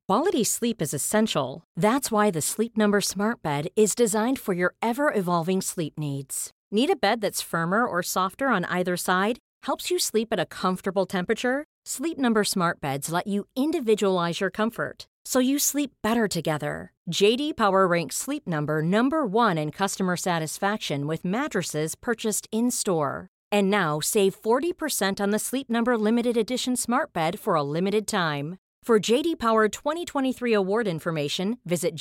Quality sleep is essential. That's why the Sleep Number Smart Bed is designed for your ever-evolving sleep needs. Need a bed that's firmer or softer on either side? Helps you sleep at a comfortable temperature? Sleep Number Smart Beds let you individualize your comfort, so you sleep better together. JD Power ranks Sleep Number #1 in customer satisfaction with mattresses purchased in-store. And now, save 40% on the Sleep Number Limited Edition Smart Bed for a limited time. For JD Power 2023 award information, visit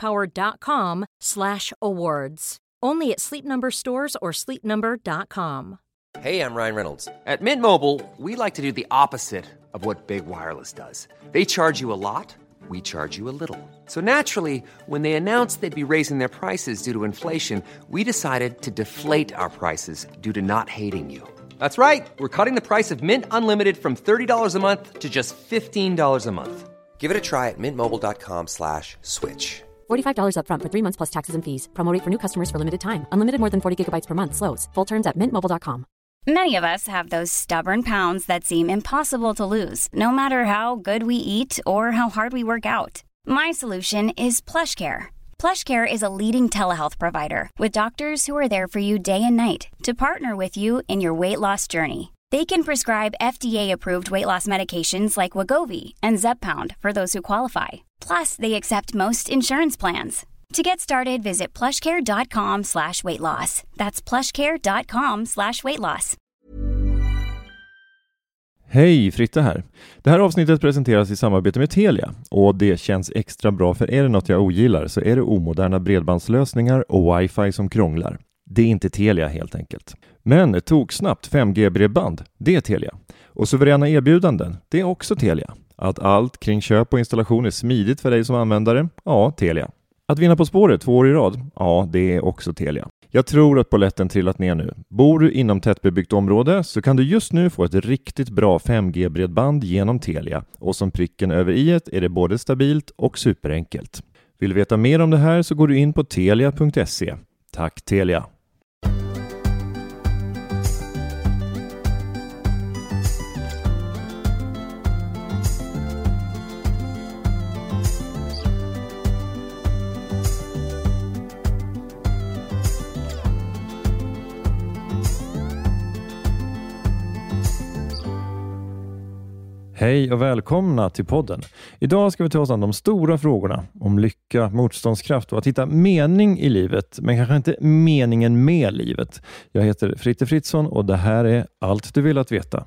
jdpower.com/awards. Only at Sleep Number stores or sleepnumber.com. Hey, I'm Ryan Reynolds. At Mint Mobile, we like to do the opposite of what Big Wireless does. They charge you a lot, we charge you a little. So naturally, when they announced they'd be raising their prices due to inflation, we decided to deflate our prices due to not hating you. That's right. We're cutting the price of Mint Unlimited from $30 a month to just $15 a month. Give it a try at mintmobile.com/switch. $45 up front for 3 months plus taxes and fees. Promo rate for new customers for limited time. Unlimited more than 40 gigabytes per month slows. Full terms at mintmobile.com. Many of us have those stubborn pounds that seem impossible to lose, no matter how good we eat or how hard we work out. My solution is PlushCare. PlushCare is a leading telehealth provider with doctors who are there for you day and night to partner with you in your weight loss journey. They can prescribe FDA-approved weight loss medications like Wegovy and Zepbound for those who qualify. Plus, they accept most insurance plans. To get started, visit plushcare.com/weightloss. That's plushcare.com/weightloss. Hej, Fritte här. Det här avsnittet presenteras i samarbete med Telia och det känns extra bra, för är det något jag ogillar så är det omoderna bredbandslösningar och wifi som krånglar. Det är inte Telia helt enkelt. Men ett toksnabbt 5G-bredband, det är Telia. Och suveräna erbjudanden, det är också Telia. Att allt kring köp och installation är smidigt för dig som användare, ja, Telia. Att vinna På spåret 2 år i rad, ja, det är också Telia. Jag tror att polletten trillat ner nu. Bor du inom tättbebyggt område så kan du just nu få ett riktigt bra 5G-bredband genom Telia. Och som pricken över i-et är det både stabilt och superenkelt. Vill du veta mer om det här så går du in på telia.se. Tack Telia! Hej och välkomna till podden. Idag ska vi ta oss an de stora frågorna om lycka, motståndskraft och att hitta mening i livet, men kanske inte meningen med livet. Jag heter Fritte Fritzson och det här är Allt du vill att veta.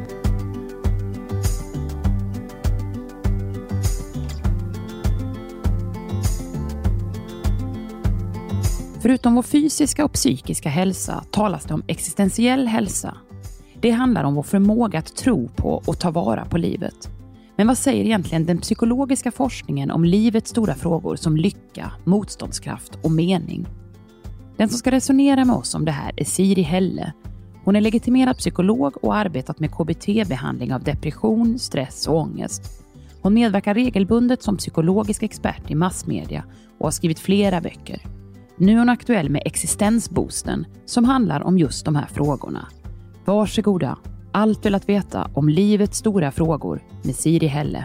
Förutom vår fysiska och psykiska hälsa talas det om existentiell hälsa. Det handlar om vår förmåga att tro på och ta vara på livet. Men vad säger egentligen den psykologiska forskningen om livets stora frågor som lycka, motståndskraft och mening? Den som ska resonera med oss om det här är Siri Helle. Hon är legitimerad psykolog och har arbetat med KBT-behandling av depression, stress och ångest. Hon medverkar regelbundet som psykologisk expert i massmedia och har skrivit flera böcker. Nu är hon aktuell med Existensboosten som handlar om just de här frågorna. Varsågoda, allt vill att veta om livets stora frågor med Siri Helle.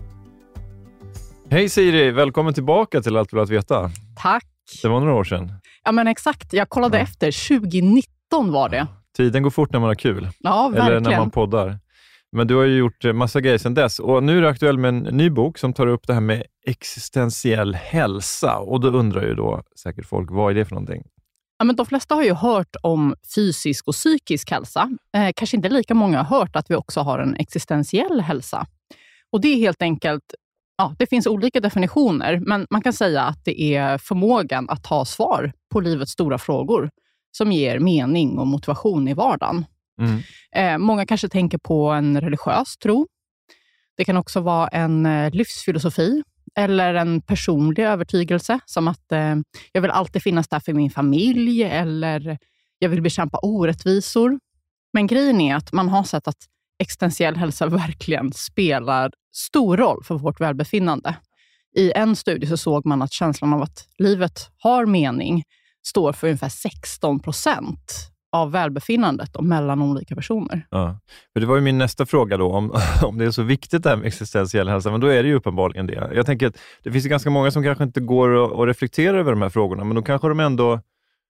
Hej Siri, välkommen tillbaka till Allt vill att veta. Tack. Det var några år sedan. Ja men exakt, jag kollade efter, 2019 var det. Ja. Tiden går fort när man har kul. Ja, verkligen. Eller när man poddar. Men du har ju gjort massa grejer sedan dess. Och nu är du aktuell med en ny bok som tar upp det här med existentiell hälsa. Och då undrar ju då säkert folk, vad är det för någonting? Ja, men de flesta har ju hört om fysisk och psykisk hälsa. Kanske inte lika många har hört att vi också har en existentiell hälsa. Och det är helt enkelt, ja, det finns olika definitioner. Men man kan säga att det är förmågan att ha svar på livets stora frågor som ger mening och motivation i vardagen. Många kanske tänker på en religiös tro. Det kan också vara en livsfilosofi eller en personlig övertygelse som att jag vill alltid finnas där för min familj eller jag vill bekämpa orättvisor. Men grejen är att man har sett att existentiell hälsa verkligen spelar stor roll för vårt välbefinnande. I en studie så såg man att känslan av att livet har mening står för ungefär 16% av välbefinnandet och mellan olika personer. Ja, för det var ju min nästa fråga då, om det är så viktigt det här med existentiell hälsa, men då är det ju uppenbarligen det. Jag tänker att det finns ju ganska många som kanske inte går att reflektera över de här frågorna, men då kanske de ändå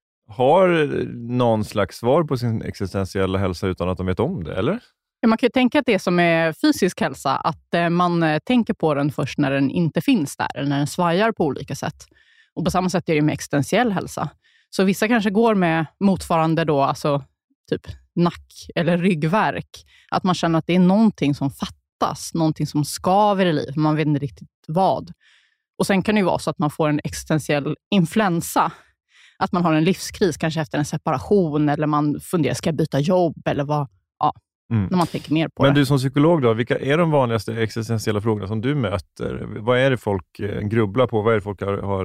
har någon slags svar på sin existentiella hälsa utan att de vet om det, eller? Ja, man kan ju tänka att det som är fysisk hälsa, att man tänker på den först när den inte finns där, eller när den svajar på olika sätt. Och på samma sätt är det med existentiell hälsa. Så vissa kanske går med motsvarande då, alltså typ nack- eller ryggvärk. Att man känner att det är någonting som fattas, någonting som skaver i livet, man vet inte riktigt vad. Och sen kan det ju vara så att man får en existentiell influensa. Att man har en livskris, kanske efter en separation, eller man funderar, ska jag byta jobb, eller vad, när man tänker mer på det. Men du som psykolog då, vilka är de vanligaste existentiella frågorna som du möter? Vad är det folk grubblar på? Vad är det folk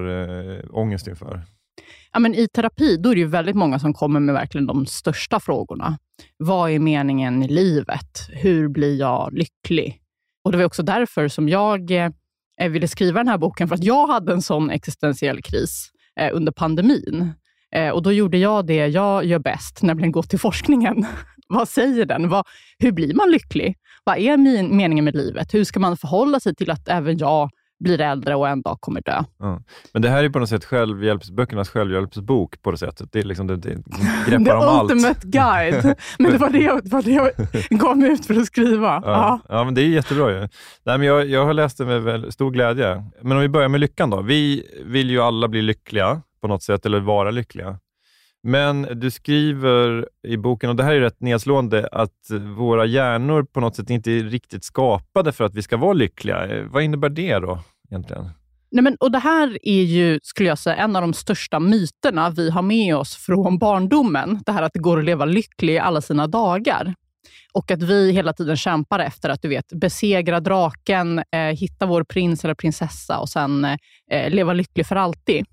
har ångest inför? Ja, men i terapi då är det ju väldigt många som kommer med verkligen de största frågorna. Vad är meningen i livet? Hur blir jag lycklig? Och det var också därför som jag ville skriva den här boken, för att jag hade en sån existentiell kris under pandemin. Och då gjorde jag det jag gör bäst, nämligen gå till forskningen. Vad säger den? Hur blir man lycklig? Vad är meningen med livet? Hur ska man förhålla sig till att även jag blir äldre och en dag kommer dö? Ja. Men det här är på något sätt böckernas självhjälpsbok på det sättet. Det är liksom det greppar om allt. The ultimate guide. Men det var det jag gav mig ut för att skriva. Ja, men det är jättebra ju. Nej, men jag har läst det med väldigt stor glädje. Men om vi börjar med lyckan då. Vi vill ju alla bli lyckliga på något sätt, eller vara lyckliga. Men du skriver i boken, och det här är rätt nedslående, att våra hjärnor på något sätt inte är riktigt skapade för att vi ska vara lyckliga. Vad innebär det då egentligen? Nej, men, och det här är ju, skulle jag säga, en av de största myterna vi har med oss från barndomen. Det här att det går att leva lycklig alla sina dagar. Och att vi hela tiden kämpar efter att, du vet, besegra draken, hitta vår prins eller prinsessa och sen leva lycklig för alltid.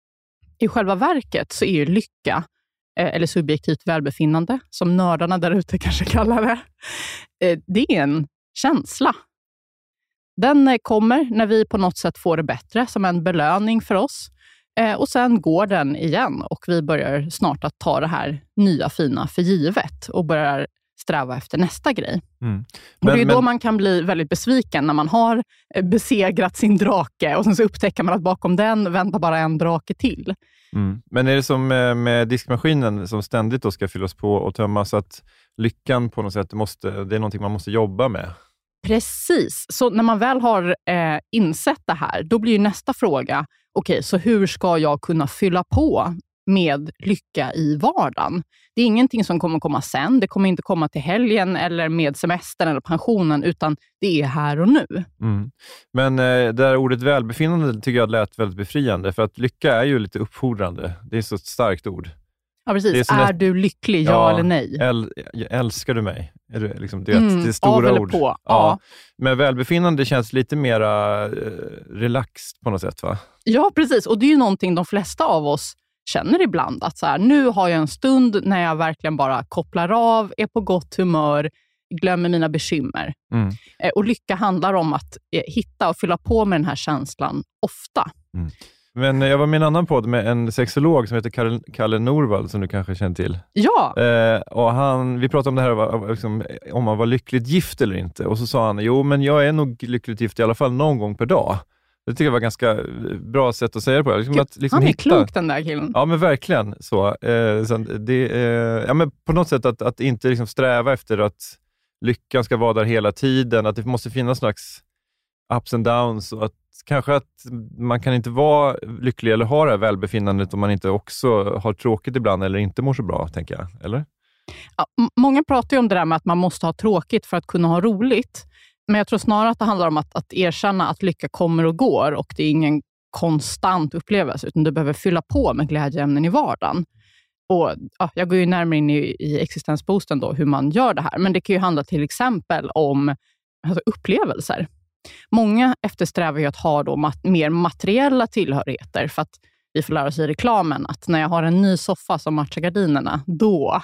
I själva verket så är ju lycka, eller subjektivt välbefinnande, som nördarna där ute kanske kallar det, det är en känsla. Den kommer när vi på något sätt får det bättre, som en belöning för oss. Och sen går den igen och vi börjar snart att ta det här nya fina för givet och börjar sträva efter nästa grej. Och det är då man kan bli väldigt besviken när man har besegrat sin drake och sen så upptäcker man att bakom den väntar bara en drake till. Men är det som med diskmaskinen som ständigt då ska fyllas på och tömmas, så att lyckan på något sätt det är någonting man måste jobba med? Precis. Så när man väl har insett det här, då blir ju nästa fråga, okej, så hur ska jag kunna fylla på med lycka i vardagen? Det är ingenting som kommer komma sen. Det kommer inte komma till helgen eller med semestern eller pensionen, utan det är här och nu. Men det där ordet välbefinnande tycker jag lät väldigt befriande, för att lycka är ju lite uppfordrande. Det är så ett starkt ord. Ja, precis. Är du lycklig, ja eller nej? Älskar du mig? Är det liksom det är stora av ord. På. Ja. Men välbefinnande känns lite mera relaxed på något sätt, va? Ja, precis. Och det är ju någonting de flesta av oss känner ibland, att så här, nu har jag en stund när jag verkligen bara kopplar av, är på gott humör, glömmer mina bekymmer. Och lycka handlar om att hitta och fylla på med den här känslan ofta. Men jag var med en annan podd med en sexolog som heter Kalle Norvald, som du kanske känner till. Ja. Och vi pratade om det här liksom, om man var lyckligt gift eller inte. Och så sa han, jo men jag är nog lyckligt gift i alla fall någon gång per dag. Det tycker jag var ganska bra sätt att säga det på. Liksom att, liksom, han är klok, den där killen. Ja, men verkligen så. Ja, men på något sätt att inte liksom sträva efter att lyckan ska vara där hela tiden. Att det måste finnas slags ups and downs. Och att kanske att man kan inte vara lycklig eller ha det här välbefinnandet om man inte också har tråkigt ibland eller inte mår så bra, tänker jag. Eller? Ja, många pratar ju om det där med att man måste ha tråkigt för att kunna ha roligt. Men jag tror snarare att det handlar om att erkänna att lycka kommer och går och det är ingen konstant upplevelse, utan du behöver fylla på med glädjeämnen i vardagen. Och jag går ju närmare in i existensboosten då, hur man gör det här. Men det kan ju handla till exempel om upplevelser. Många eftersträvar ju att ha då mer materiella tillhörigheter, för att vi får lära oss i reklamen att när jag har en ny soffa som matchar gardinerna, då...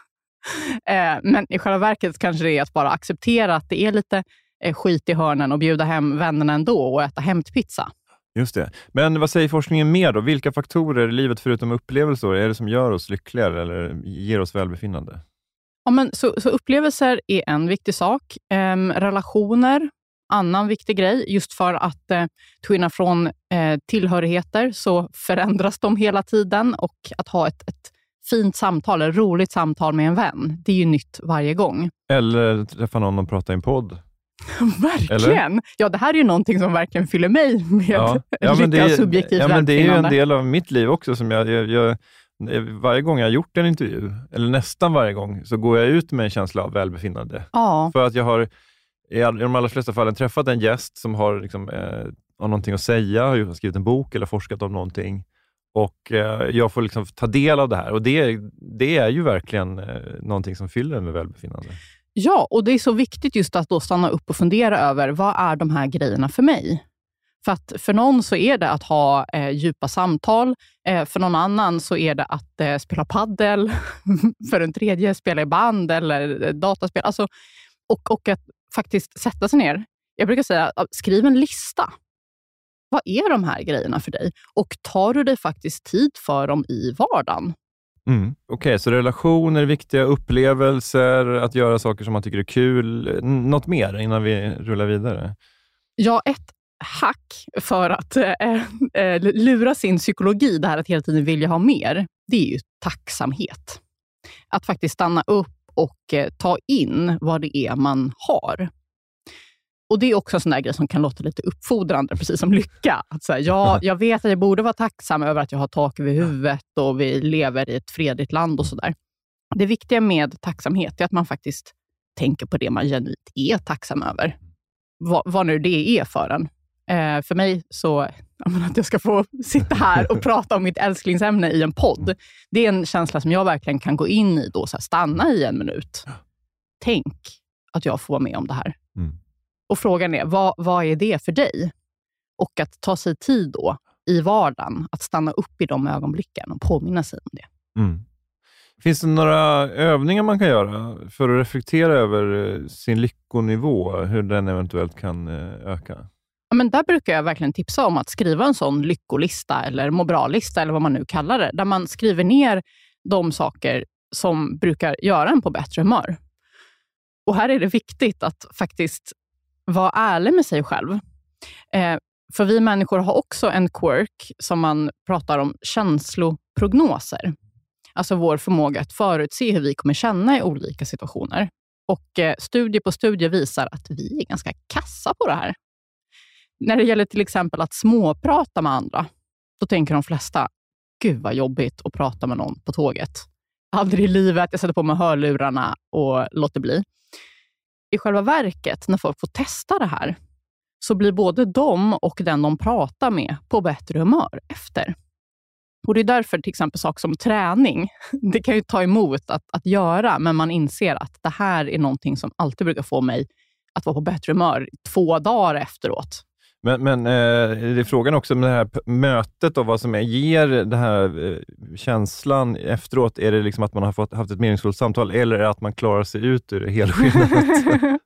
Men i själva verket kanske det är att bara acceptera att det är lite skit i hörnen och bjuda hem vännerna ändå och äta hämtpizza. Just det. Men vad säger forskningen mer då? Vilka faktorer i livet förutom upplevelser är det som gör oss lyckligare eller ger oss välbefinnande? Ja, men så upplevelser är en viktig sak. Relationer, annan viktig grej. Just för att till skillnad från tillhörigheter så förändras de hela tiden. Och att ha ett fint samtal, ett roligt samtal med en vän, det är ju nytt varje gång. Eller träffa någon och prata i en podd. Verkligen! Eller? Ja, det här är ju någonting som verkligen fyller mig med lycka subjektivt men det är ju en del av mitt liv också som jag varje gång jag har gjort en intervju, eller nästan varje gång, så går jag ut med en känsla av välbefinnande. Ja. För att jag har i de allra flesta fallen träffat en gäst som har liksom, har någonting att säga, har skrivit en bok eller forskat om någonting. Och jag får liksom ta del av det här. Och det är ju verkligen någonting som fyller en med välbefinnande. Ja, och det är så viktigt just att då stanna upp och fundera över vad är de här grejerna för mig? För att för någon så är det att ha djupa samtal. För någon annan så är det att spela paddel. För en tredje spela i band eller dataspel. Alltså, och att faktiskt sätta sig ner. Jag brukar säga, skriv en lista. Vad är de här grejerna för dig? Och tar du dig faktiskt tid för dem i vardagen? Okej, så relationer, viktiga upplevelser, att göra saker som man tycker är kul. Något mer innan vi rullar vidare? Ja, ett hack för att lura sin psykologi, det här att hela tiden vilja ha mer, det är ju tacksamhet. Att faktiskt stanna upp och ta in vad det är man har. Och det är också en sån där grej som kan låta lite uppfordrande, precis som lycka. Att säga, ja, jag vet att jag borde vara tacksam över att jag har tak över huvudet och vi lever i ett fredligt land och sådär. Det viktiga med tacksamhet är att man faktiskt tänker på det man genuint är tacksam över. Vad nu det är för en. För mig så, att jag ska få sitta här och prata om mitt älsklingsämne i en podd. Det är en känsla som jag verkligen kan gå in i då, så här, stanna i 1 minut. Tänk att jag får vara med om det här. Och frågan är, vad är det för dig? Och att ta sig tid då i vardagen, att stanna upp i de ögonblicken och påminna sig om det. Finns det några övningar man kan göra för att reflektera över sin lyckonivå, hur den eventuellt kan öka? Ja, men där brukar jag verkligen tipsa om att skriva en sån lyckolista eller må bra-lista eller vad man nu kallar det. Där man skriver ner de saker som brukar göra en på bättre humör. Och här är det viktigt att faktiskt vara ärlig med sig själv. För vi människor har också en quirk som man pratar om, känsloprognoser. Alltså vår förmåga att förutse hur vi kommer känna i olika situationer. Och studie på studie visar att vi är ganska kassa på det här. När det gäller till exempel att småprata med andra, då tänker de flesta, gud vad jobbigt att prata med någon på tåget. Aldrig i livet, jag sätter på mig hörlurarna och låter bli. I själva verket, när folk får testa det här, så blir både de och den de pratar med på bättre humör efter. Och det är därför till exempel saker som träning, det kan ju ta emot att göra, men man inser att det här är någonting som alltid brukar få mig att vara på bättre humör 2 dagar efteråt. Men det är frågan också om det här mötet och vad som ger den här känslan efteråt. Är det liksom att man har haft ett meningsfullt samtal eller är det att man klarar sig ut ur det helskinnet?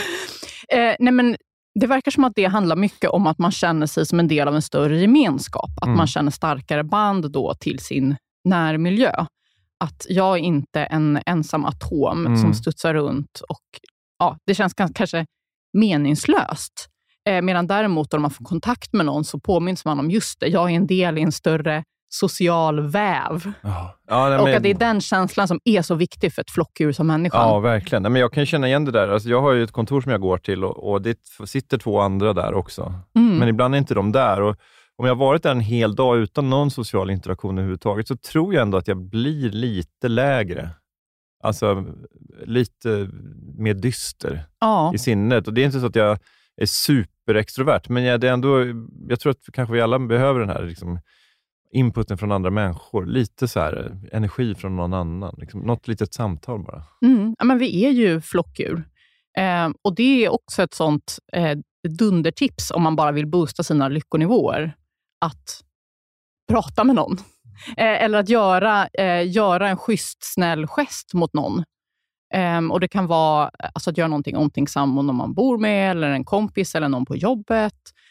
Nej, men det verkar som att det handlar mycket om att man känner sig som en del av en större gemenskap. Att man känner starkare band då till sin närmiljö. Att jag är inte en ensam atom som studsar runt och ja, det känns kanske meningslöst. Medan däremot om man får kontakt med någon så påminns man om just det. Jag är en del i en större social väv. Och att det är den känslan som är så viktig för ett flockdjur som människan. Ja, verkligen. Men jag kan känna igen det där. Alltså, jag har ju ett kontor som jag går till och det sitter 2 andra där också. Men ibland är inte de där. Och om jag har varit där en hel dag utan någon social interaktion överhuvudtaget så tror jag ändå att jag blir lite lägre. Alltså lite mer dyster i sinnet. Och det är inte så att jag är superextrovert, men det är ändå, jag tror att kanske vi alla behöver den här liksom, inputen från andra människor. Lite så här energi från någon annan. Liksom, något litet samtal bara. Ja, men vi är ju flockdjur. Och det är också ett sånt dundertips om man bara vill boosta sina lyckonivåer. Att prata med någon. Eller att göra en schysst, snäll gest mot någon. Och det kan vara alltså, att göra någonting omtänksam om någon man bor med eller en kompis eller någon på jobbet.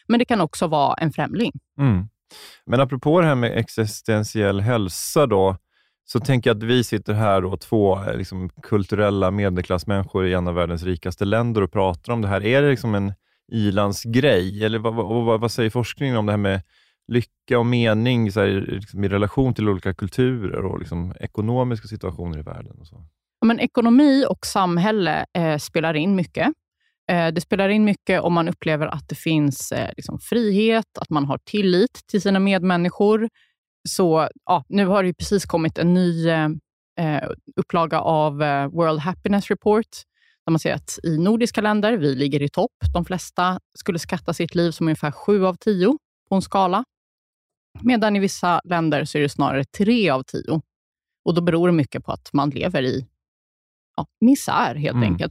Men det kan också vara en främling. Men apropå det här med existentiell hälsa då, så tänker jag att vi sitter här då, 2 liksom kulturella medelklassmänniskor i en av världens rikaste länder och pratar om det här. Är det liksom en ilandsgrej? Eller vad säger forskningen om det här med lycka och mening så här, liksom i relation till olika kulturer och liksom ekonomiska situationer i världen? Och så? Ja, men ekonomi och samhälle spelar in mycket. Det spelar in mycket om man upplever att det finns liksom frihet, att man har tillit till sina medmänniskor. Så nu har det ju precis kommit en ny upplaga av World Happiness Report, där man säger att i nordiska länder, vi ligger i topp. De flesta skulle skatta sitt liv som ungefär 7 av 10 på en skala. Medan i vissa länder så är det snarare 3 av 10. Och då beror det mycket på att man lever i misär helt enkelt.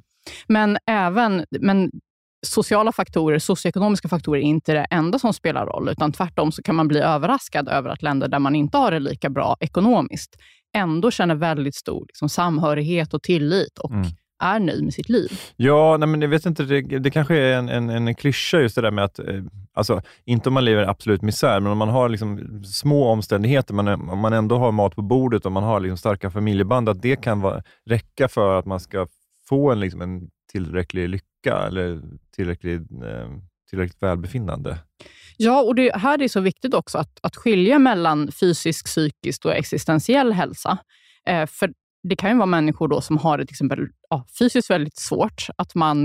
Men sociala faktorer, socioekonomiska faktorer är inte det enda som spelar roll, utan tvärtom så kan man bli överraskad över att länder där man inte har det lika bra ekonomiskt ändå känner väldigt stor liksom, samhörighet och tillit och är nöjd med sitt liv. Ja, nej, men jag vet inte, det kanske är en klyscha just det där med att, alltså inte om man lever i absolut misär, men om man har liksom små omständigheter, om man ändå har mat på bordet och man har liksom starka familjeband, att det kan räcka för att man ska få en tillräcklig lycka eller tillräckligt välbefinnande. Ja, och det här är så viktigt också att skilja mellan fysisk, psykisk och existentiell hälsa. För det kan ju vara människor då som har det till exempel fysiskt väldigt svårt, att man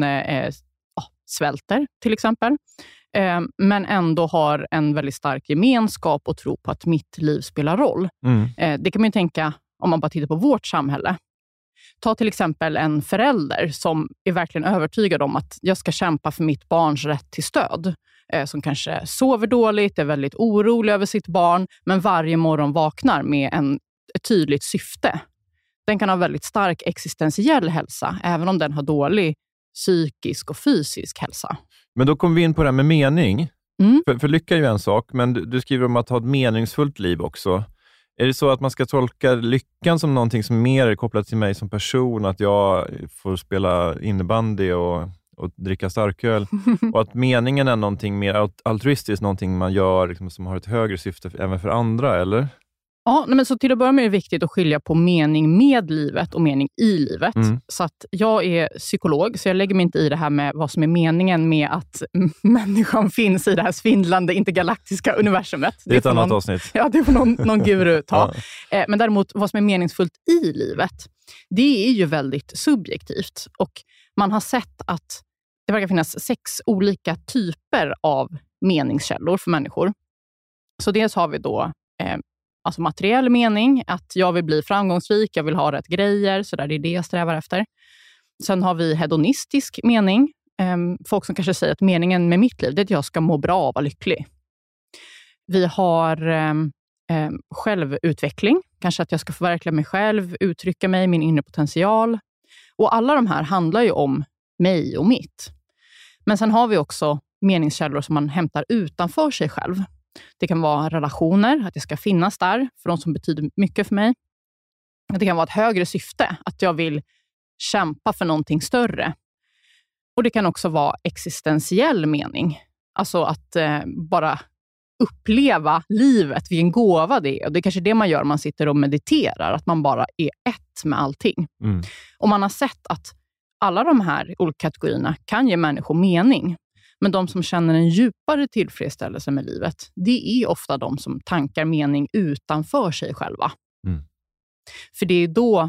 svälter till exempel, men ändå har en väldigt stark gemenskap och tro på att mitt liv spelar roll. Det kan man ju tänka om man bara tittar på vårt samhälle. Ta till exempel en förälder som är verkligen övertygad om att jag ska kämpa för mitt barns rätt till stöd. Som kanske sover dåligt, är väldigt orolig över sitt barn, men varje morgon vaknar med ett tydligt syfte. Den kan ha väldigt stark existentiell hälsa, även om den har dålig psykisk och fysisk hälsa. Men då kommer vi in på det här med mening. För lycka är ju en sak, men du skriver om att ha ett meningsfullt liv också. Är det så att man ska tolka lyckan som någonting som mer är kopplat till mig som person, att jag får spela innebandy och dricka starköl, och att meningen är någonting mer altruistiskt, någonting man gör liksom, som har ett högre syfte även för andra, eller? Ja, men så till att börja med är det viktigt att skilja på mening med livet och mening i livet. Så att jag är psykolog, så jag lägger mig inte i det här med vad som är meningen med att människan finns i det här svindlande intergalaktiska universumet. Det är ett annat avsnitt. Ja, det får någon guru ta. Men däremot vad som är meningsfullt i livet, det är ju väldigt subjektivt. Och man har sett att det verkar finnas 6 olika typer av meningskällor för människor. Så dels har vi då alltså materiell mening, att jag vill bli framgångsrik, jag vill ha rätt grejer, så där, det är det jag strävar efter. Sen har vi hedonistisk mening. Folk som kanske säger att meningen med mitt liv det är att jag ska må bra och vara lycklig. Vi har självutveckling, kanske att jag ska förverkliga mig själv, uttrycka mig, min inre potential. Och alla de här handlar ju om mig och mitt. Men sen har vi också meningskällor som man hämtar utanför sig själv. Det kan vara relationer, att jag ska finnas där för de som betyder mycket för mig. Det kan vara ett högre syfte, att jag vill kämpa för någonting större. Och det kan också vara existentiell mening. Alltså att bara uppleva livet, vilken gåva det är. Och det är kanske det man gör om man sitter och mediterar, att man bara är ett med allting. Och man har sett att alla de här olika kategorierna kan ge människor mening. Men de som känner en djupare tillfredsställelse med livet, det är ofta de som tankar mening utanför sig själva. För det är då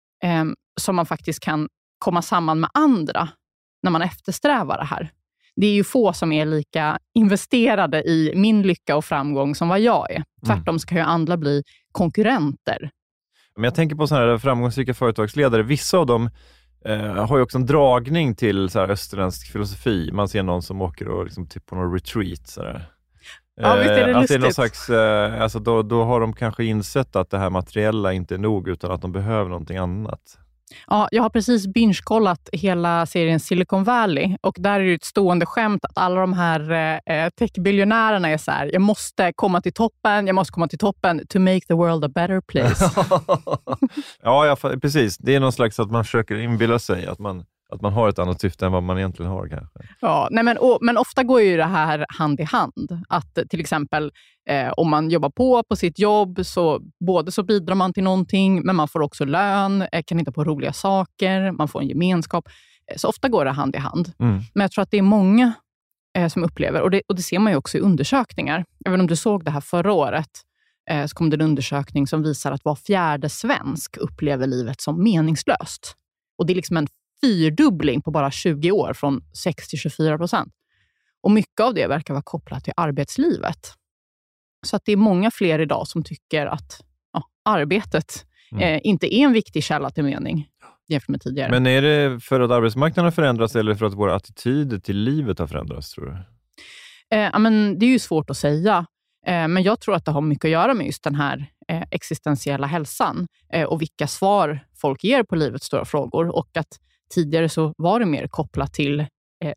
som man faktiskt kan komma samman med andra när man eftersträvar det här. Det är ju få som är lika investerade i min lycka och framgång som vad jag är. Tvärtom ska ju andra bli konkurrenter. Men jag tänker på sådana här framgångsrika företagsledare. Vissa av dem har ju också en dragning till så här österländsk filosofi. Man ser någon som åker och liksom typ på någon retreat. Så där. Ja, visst är det att det är någon slags, alltså då har de kanske insett att det här materiella inte är nog, utan att de behöver någonting annat. Ja, jag har precis binge-kollat hela serien Silicon Valley, och där är det ett stående skämt att alla de här tech-biljonärerna är så här: jag måste komma till toppen to make the world a better place. Ja, precis. Det är någon slags att man försöker inbilla sig att Att man har ett annat syfte än vad man egentligen har kanske. Ja, men ofta går ju det här hand i hand. Att till exempel om man jobbar på sitt jobb så bidrar man till någonting, men man får också lön, kan hitta på roliga saker, man får en gemenskap. Så ofta går det hand i hand. Men jag tror att det är många som upplever, och det ser man ju också i undersökningar. Även om du såg det här förra året så kom det en undersökning som visar att var fjärde svensk upplever livet som meningslöst. Och det är liksom en 4-dubbling på bara 20 år från 6-24%. Och mycket av det verkar vara kopplat till arbetslivet. Så att det är många fler idag som tycker att arbetet inte är en viktig källa till mening jämfört med tidigare. Men är det för att arbetsmarknaden förändras eller för att våra attityder till livet har förändrats, tror du? Men det är ju svårt att säga. Men jag tror att det har mycket att göra med just den här existentiella hälsan och vilka svar folk ger på livets stora frågor. Och att tidigare så var det mer kopplat till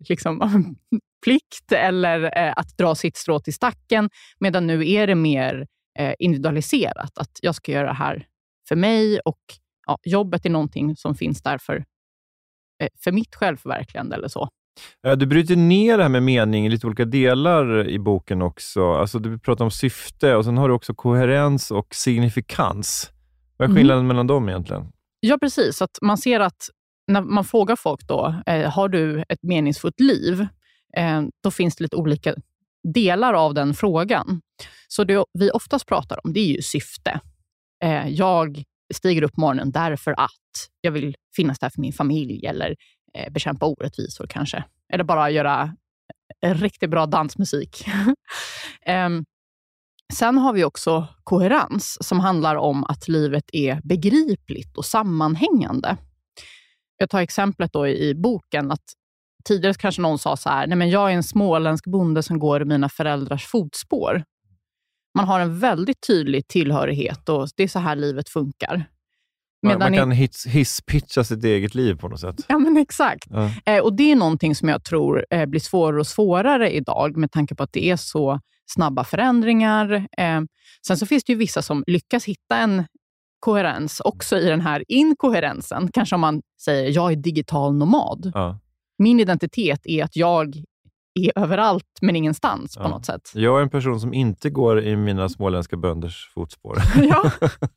plikt eller att dra sitt strå till stacken. Medan nu är det mer individualiserat. Att jag ska göra det här för mig och jobbet är någonting som finns där för mitt självförverkligande eller så. Du bryter ner det här med mening i lite olika delar i boken också. Alltså du pratar om syfte och sen har du också koherens och signifikans. Vad är skillnaden mellan dem egentligen? Ja, precis. Att man ser att när man frågar folk då, har du ett meningsfullt liv? Då finns det lite olika delar av den frågan. Så det vi oftast pratar om, det är ju syfte. Jag stiger upp morgonen därför att jag vill finnas där för min familj eller bekämpa orättvisor kanske. Eller bara göra riktigt bra dansmusik. Sen har vi också koherens som handlar om att livet är begripligt och sammanhängande. Jag tar exemplet då i boken att tidigare kanske någon sa så här: nej men jag är en småländsk bonde som går i mina föräldrars fotspår. Man har en väldigt tydlig tillhörighet och det är så här livet funkar. Man kan hisspitcha sitt eget liv på något sätt. Ja, men exakt. Ja. Och det är någonting som jag tror blir svårare och svårare idag med tanke på att det är så snabba förändringar. Sen så finns det ju vissa som lyckas hitta en koherens också i den här inkoherensen. Kanske om man säger, jag är digital nomad. Ja. Min identitet är att jag är överallt men ingenstans på något sätt. Jag är en person som inte går i mina småländska bönders fotspår. Ja,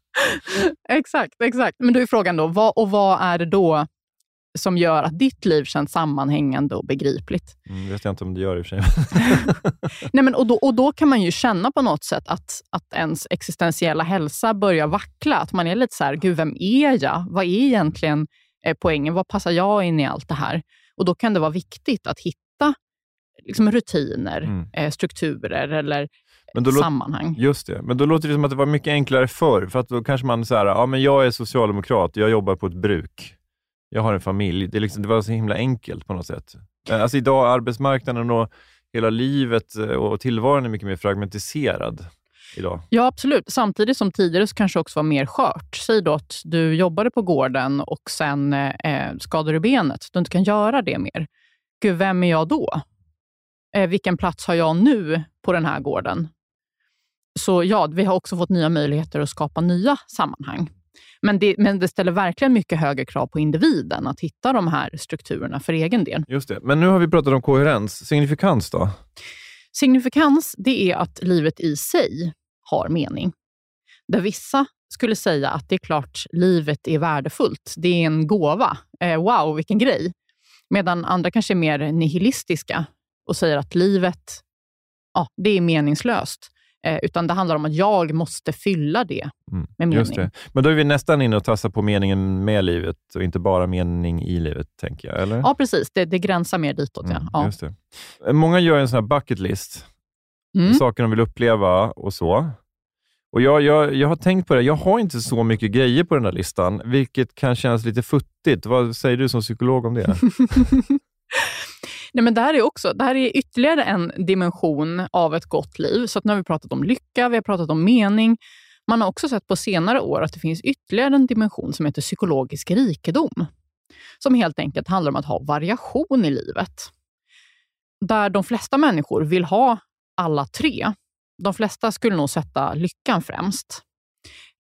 exakt. Men då är frågan då, vad är det då som gör att ditt liv känns sammanhängande och begripligt? Vet jag inte om det gör i och för sig. Nej, men och då kan man ju känna på något sätt att ens existentiella hälsa börjar vackla. Att man är lite så här, gud, vem är jag? Vad är egentligen poängen? Vad passar jag in i allt det här? Och då kan det vara viktigt att hitta liksom rutiner, strukturer eller sammanhang. Just det. Men då låter det som att det var mycket enklare förr. För att då kanske man säger, men jag är socialdemokrat, jag jobbar på ett bruk. Jag har en familj. Det var så himla enkelt på något sätt. Alltså idag arbetsmarknaden och hela livet och tillvaron är mycket mer fragmentiserad idag. Ja, absolut. Samtidigt som tidigare så kanske också var mer skört. Säg då att du jobbade på gården och sen skadade du benet. Du inte kan göra det mer. Gud, vem är jag då? Vilken plats har jag nu på den här gården? Så ja, vi har också fått nya möjligheter att skapa nya sammanhang. Men det ställer verkligen mycket högre krav på individen att hitta de här strukturerna för egen del. Just det. Men nu har vi pratat om koherens. Signifikans då? Signifikans, det är att livet i sig har mening. Där vissa skulle säga att det är klart livet är värdefullt. Det är en gåva. Wow, vilken grej. Medan andra kanske är mer nihilistiska och säger att livet, det är meningslöst. Utan det handlar om att jag måste fylla det med mening. Just det. Men då är vi nästan inne och tassar på meningen med livet och inte bara mening i livet, tänker jag, eller? Ja, precis. Det gränsar mer ditåt, ja. Just det. Många gör en sån här bucket list. Saker de vill uppleva och så. Och jag har tänkt på det. Jag har inte så mycket grejer på den här listan, vilket kan kännas lite futtigt. Vad säger du som psykolog om det? Nej, men det här är ytterligare en dimension av ett gott liv. Så att nu har vi pratat om lycka, vi har pratat om mening. Man har också sett på senare år att det finns ytterligare en dimension som heter psykologisk rikedom. Som helt enkelt handlar om att ha variation i livet. Där de flesta människor vill ha alla tre. De flesta skulle nog sätta lyckan främst.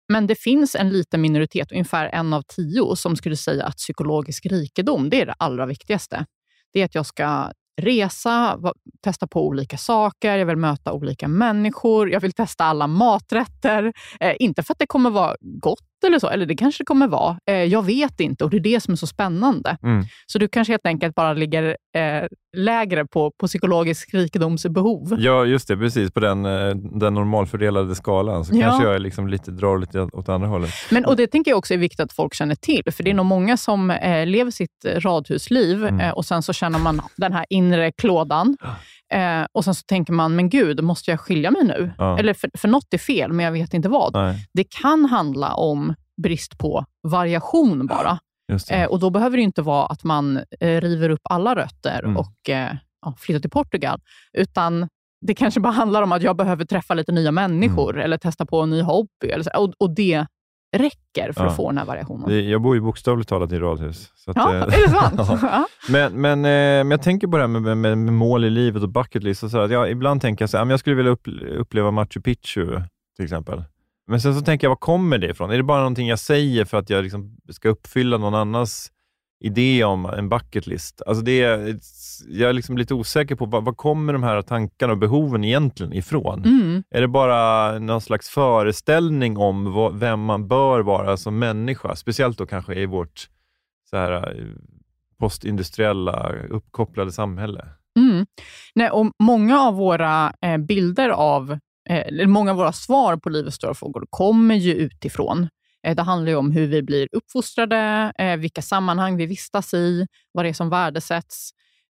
Men det finns en liten minoritet, ungefär 1 av 10, som skulle säga att psykologisk rikedom, det är det allra viktigaste. Det är att jag ska resa, testa på olika saker, jag vill möta olika människor, jag vill testa alla maträtter. Inte för att det kommer vara gott eller så, eller det kanske det kommer vara. Jag vet inte, och det är det som är så spännande. Så du kanske helt enkelt bara ligger lägre på psykologisk rikedomsbehov. Ja, just det, precis. På den normalfördelade skalan så kanske jag liksom drar lite åt andra hållet. Och det tänker jag också är viktigt att folk känner till, för det är nog många som lever sitt radhusliv och sen så känner man den här inre klådan. Och sen så tänker man, men gud, måste jag skilja mig nu? Eller för något är fel, men jag vet inte vad. Det kan handla om brist på variation bara. Och då behöver det inte vara att man river upp alla rötter och flyttar till Portugal. Utan det kanske bara handlar om att jag behöver träffa lite nya människor eller testa på en ny hobby. Eller så. Och det räcker för att få den här variationen. Jag bor ju bokstavligt talat i radhus. Så att, är det sant? Men jag tänker på det här med mål i livet och bucket list. Och så att ibland tänker jag så här, jag skulle vilja uppleva Machu Picchu till exempel. Men sen så tänker jag, var kommer det ifrån? Är det bara någonting jag säger för att jag liksom ska uppfylla någon annans idé om en bucket list? Alltså jag är liksom lite osäker på vad kommer de här tankarna och behoven egentligen ifrån? Är det bara någon slags föreställning om vem man bör vara som människa? Speciellt då kanske i vårt så här postindustriella uppkopplade samhälle. Nej, och många av våra bilder av många av våra svar på livets stora frågor kommer ju utifrån. Det handlar ju om hur vi blir uppfostrade, vilka sammanhang vi vistas i, vad det är som värdesätts.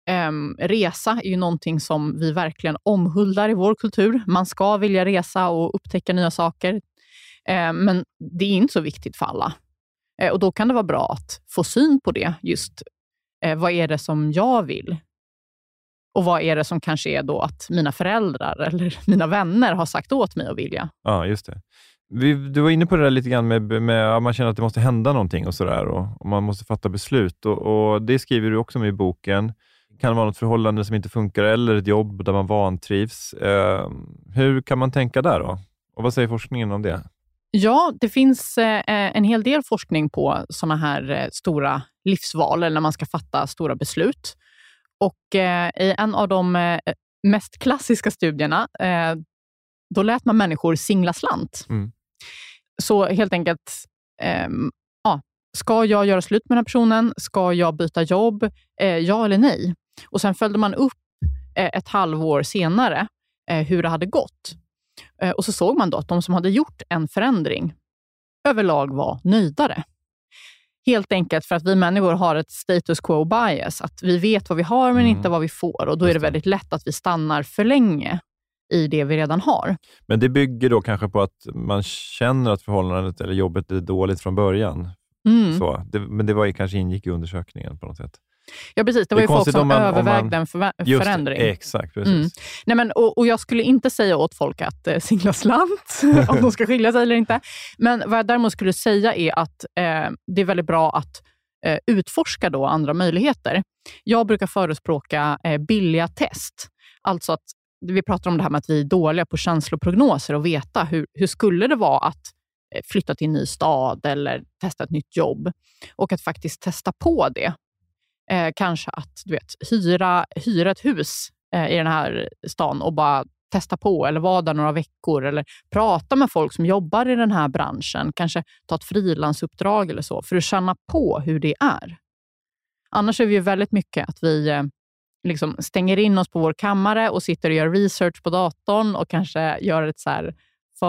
Resa är ju någonting som vi verkligen omhuldar i vår kultur. Man ska vilja resa och upptäcka nya saker. Men det är inte så viktigt för alla. Och då kan det vara bra att få syn på det. Just vad är det som jag vill? Och vad är det som kanske är då att mina föräldrar eller mina vänner har sagt åt mig att vilja? Ja, just det. Du var inne på det där lite grann med att man känner att det måste hända någonting och sådär. Och man måste fatta beslut. Och det skriver du också med i boken. Det kan vara något förhållande som inte funkar eller ett jobb där man vantrivs. Hur kan man tänka där då? Och vad säger forskningen om det? Ja, det finns en hel del forskning på såna här stora livsval eller när man ska fatta stora beslut. Och i en av de mest klassiska studierna då lät man människor singla slant. Så helt enkelt, ska jag göra slut med den här personen? Ska jag byta jobb? Ja eller nej? Och sen följde man upp ett halvår senare hur det hade gått. Och så såg man då att de som hade gjort en förändring överlag var nöjdare. Helt enkelt för att vi människor har ett status quo bias. Att vi vet vad vi har men inte vad vi får. Och då är det väldigt lätt att vi stannar för länge i det vi redan har. Men det bygger då kanske på att man känner att förhållandet eller jobbet är dåligt från början. Så, men det var ju kanske ingick i undersökningen på något sätt. Ja, precis. Det var ju folk som övervägde en förändring. Exakt, precis. Nej, men, och jag skulle inte säga åt folk att singla slant om de ska skilja sig eller inte. Men vad jag däremot skulle säga är att det är väldigt bra att utforska då andra möjligheter. Jag brukar förespråka billiga test. Alltså att vi pratar om det här med att vi är dåliga på känsloprognoser och veta hur skulle det vara att flytta till en ny stad eller testa ett nytt jobb. Och att faktiskt testa på det. Kanske att hyra ett hus i den här stan och bara testa på eller vara där några veckor eller prata med folk som jobbar i den här branschen. Kanske ta ett frilansuppdrag eller så för att känna på hur det är. Annars är vi ju väldigt mycket att vi liksom stänger in oss på vår kammare och sitter och gör research på datorn och kanske gör ett så här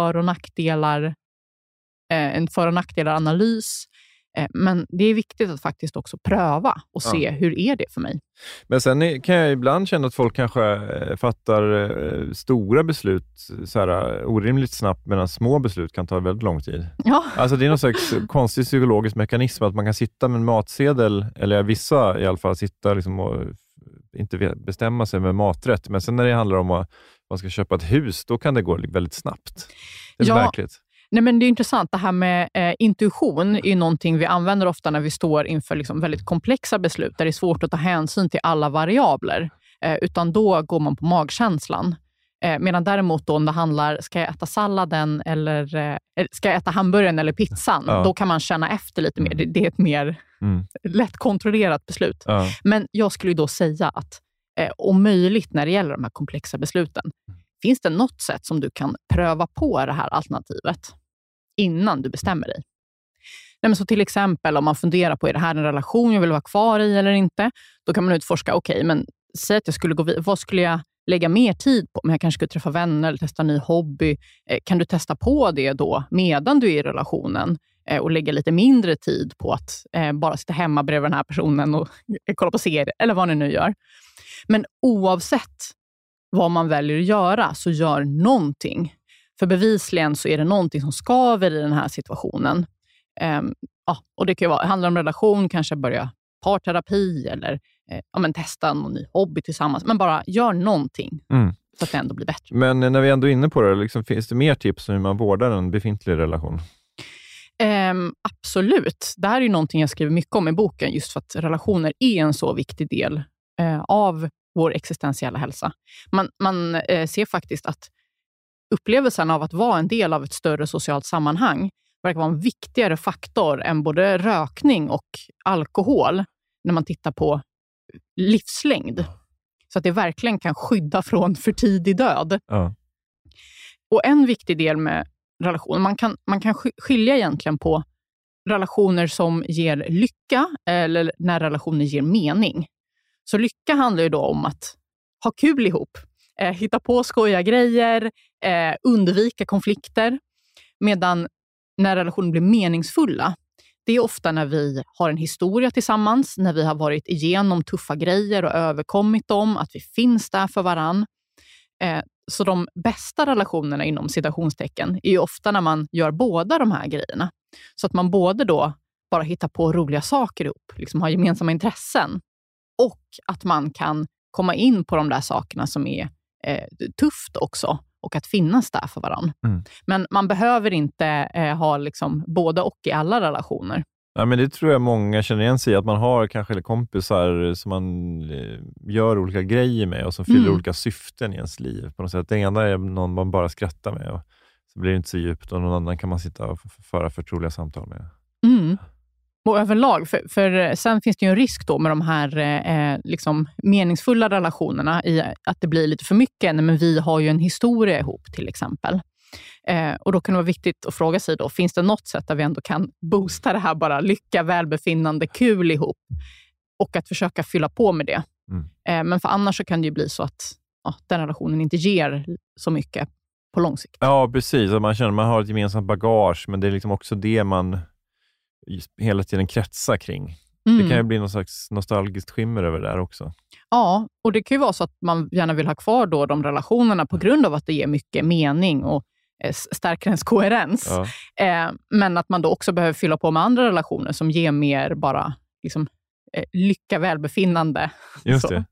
en för- och nackdelar-analys. Men det är viktigt att faktiskt också pröva och se hur är det för mig. Men sen kan jag ibland känna att folk kanske fattar stora beslut så här orimligt snabbt medan små beslut kan ta väldigt lång tid. Ja. Alltså det är någon slags konstig psykologisk mekanism att man kan sitta med en matsedel, eller vissa i alla fall sitta liksom och inte bestämma sig med maträtt. Men sen när det handlar om att man ska köpa ett hus, då kan det gå väldigt snabbt. Det är märkligt. Nej, men det är intressant. Det här med intuition är ju någonting vi använder ofta när vi står inför liksom väldigt komplexa beslut där det är svårt att ta hänsyn till alla variabler. Utan då går man på magkänslan. Medan däremot då om det handlar, ska jag äta salladen eller ska jag äta hamburgaren eller pizzan? Ja. Då kan man känna efter lite mer. Det är ett mer lätt kontrollerat beslut. Ja. Men jag skulle ju då säga att om möjligt när det gäller de här komplexa besluten, finns det något sätt som du kan pröva på det här alternativet innan du bestämmer dig? Nej, men så till exempel om man funderar på, är det här en relation jag vill vara kvar i eller inte? Då kan man utforska, okej, men säg att jag skulle gå vidare. Vad skulle jag lägga mer tid på? Men jag kanske skulle träffa vänner eller testa en ny hobby. Kan du testa på det då medan du är i relationen och lägga lite mindre tid på att bara sitta hemma bredvid den här personen och kolla på serier eller vad ni nu gör. Men oavsett vad man väljer att göra, så gör någonting. För bevisligen så är det någonting som skaver i den här situationen. Och det kan ju handla om relation, kanske börja parterapi eller testa någon ny hobby tillsammans. Men bara gör någonting så att det ändå blir bättre. Men när vi ändå är inne på det, liksom, finns det mer tips om hur man vårdar en befintlig relation? Absolut. Det här är ju någonting jag skriver mycket om i boken, just för att relationer är en så viktig del av vår existentiella hälsa. Man ser faktiskt att upplevelsen av att vara en del av ett större socialt sammanhang verkar vara en viktigare faktor än både rökning och alkohol när man tittar på livslängd. Så att det verkligen kan skydda från för tidig död. Ja. Och en viktig del med relationer, man kan skilja egentligen på relationer som ger lycka eller när relationer ger mening. Så lycka handlar ju då om att ha kul ihop, hitta på skoja grejer, undvika konflikter. Medan när relationer blir meningsfulla, det är ofta när vi har en historia tillsammans, när vi har varit igenom tuffa grejer och överkommit dem, att vi finns där för varann. Så de bästa relationerna inom citationstecken är ju ofta när man gör båda de här grejerna. Så att man både då bara hittar på roliga saker ihop, liksom har gemensamma intressen, och att man kan komma in på de där sakerna som är tufft också, och att finnas där för varann. Men man behöver inte ha liksom både och i alla relationer. Ja, men det tror jag många känner igen sig i, att man har kanske kompisar som man gör olika grejer med och som fyller olika syften i ens liv på något sätt. Det ena är någon man bara skrattar med och så blir det inte så djupt, och någon annan kan man sitta och föra förtroliga samtal med. Och överlag, för sen finns det ju en risk då med de här liksom meningsfulla relationerna i att det blir lite för mycket. Men vi har ju en historia ihop till exempel. Och då kan det vara viktigt att fråga sig då, finns det något sätt där vi ändå kan boosta det här, bara lycka, välbefinnande, kul ihop, och att försöka fylla på med det. Men för annars så kan det ju bli så att den relationen inte ger så mycket på lång sikt. Ja, precis. Man känner att man har ett gemensamt bagage, men det är liksom också det man hela tiden kretsar kring. Det kan ju bli någon slags nostalgiskt skimmer över det där också. Ja, och det kan ju vara så att man gärna vill ha kvar då de relationerna på grund av att det ger mycket mening och stärker ens koherens. Men att man då också behöver fylla på med andra relationer som ger mer bara liksom, lycka, välbefinnande. Just det.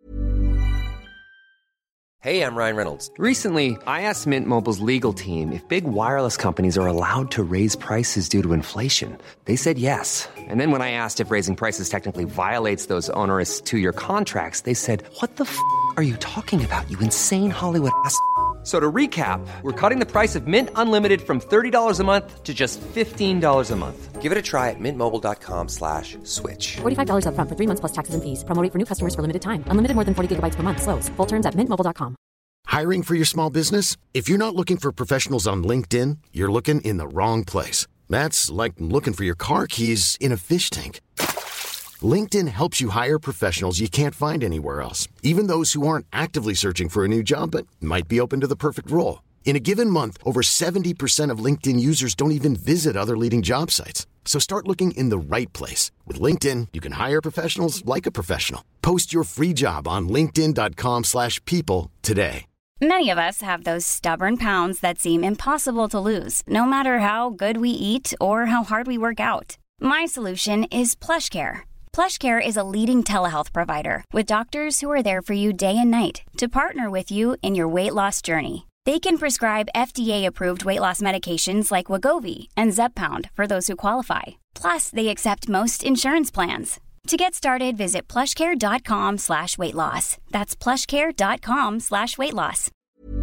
Hey, I'm Ryan Reynolds. Recently, I asked Mint Mobile's legal team if big wireless companies are allowed to raise prices due to inflation. They said yes. And then when I asked if raising prices technically violates those onerous 2-year contracts, they said, "What the f*** are you talking about, you insane Hollywood ass?" So to recap, we're cutting the price of Mint Unlimited from $30 a month to just $15 a month. Give it a try at mintmobile.com/switch. $45 up front for 3 months plus taxes and fees. Promo rate for new customers for limited time. Unlimited more than 40 gigabytes per month. Slows full terms at mintmobile.com. Hiring for your small business? If you're not looking for professionals on LinkedIn, you're looking in the wrong place. That's like looking for your car keys in a fish tank. LinkedIn helps you hire professionals you can't find anywhere else, even those who aren't actively searching for a new job but might be open to the perfect role. In a given month, over 70% of LinkedIn users don't even visit other leading job sites. So start looking in the right place. With LinkedIn, you can hire professionals like a professional. Post your free job on linkedin.com/people today. Many of us have those stubborn pounds that seem impossible to lose, no matter how good we eat or how hard we work out. My solution is PlushCare. PlushCare is a leading telehealth provider with doctors who are there for you day and night to partner with you in your weight loss journey. They can prescribe FDA-approved weight loss medications like Wegovy and Zepbound for those who qualify. Plus, they accept most insurance plans. To get started, visit plushcare.com/weightloss. That's plushcare.com/weightloss.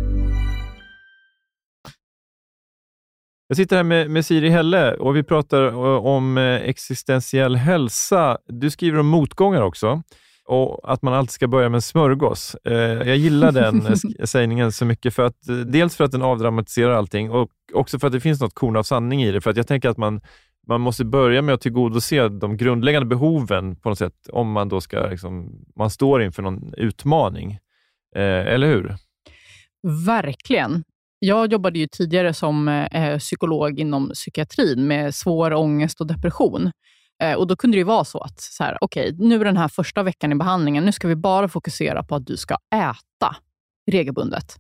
Jag sitter här med Siri Helle och vi pratar om existentiell hälsa. Du skriver om motgångar också och att man alltid ska börja med en smörgås. Jag gillar den sägningen så mycket för att dels för att den avdramatiserar allting och också för att det finns något korn av sanning i det. För att jag tänker att man måste börja med att tillgodose de grundläggande behoven på något sätt om man då ska man står inför någon utmaning. Eller hur? Verkligen. Jag jobbade ju tidigare som psykolog inom psykiatrin med svår ångest och depression. Och då kunde det ju vara så att okej, nu är den här första veckan i behandlingen, nu ska vi bara fokusera på att du ska äta regelbundet.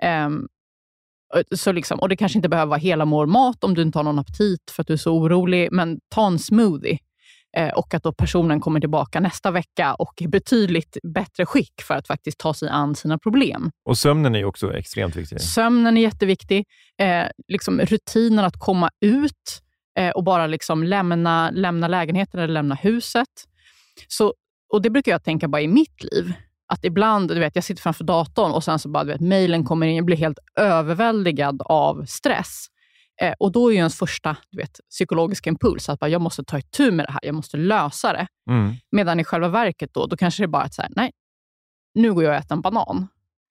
Och det kanske inte behöver vara hela mat om du inte har någon aptit för att du är så orolig, men ta en smoothie. Och att då personen kommer tillbaka nästa vecka och är betydligt bättre skick för att faktiskt ta sig an sina problem. Och sömnen är ju också extremt viktig. Sömnen är jätteviktig. Rutinen att komma ut och bara lämna lägenheten eller lämna huset. Och det brukar jag tänka bara i mitt liv. Att ibland, jag sitter framför datorn och sen så bara, mejlen kommer in och blir helt överväldigad av stress. Och då är ju ens första psykologiska impuls att jag måste ta itu med det här, jag måste lösa det. Medan i själva verket då kanske det är bara att nej, nu går jag och äter en banan.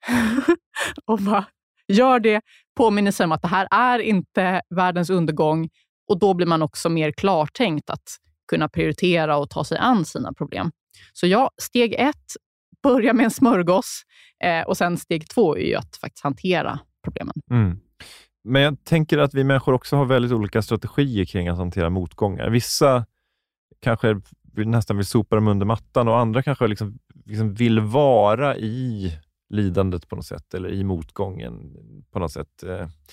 Och bara gör det, påminner sig om att det här är inte världens undergång, och då blir man också mer klartänkt att kunna prioritera och ta sig an sina problem. Så steg 1, börja med en smörgås, och sen steg 2 är ju att faktiskt hantera problemen. Men jag tänker att vi människor också har väldigt olika strategier kring att hantera motgångar. Vissa kanske nästan vill sopa dem under mattan och andra kanske liksom vill vara i lidandet på något sätt eller i motgången på något sätt.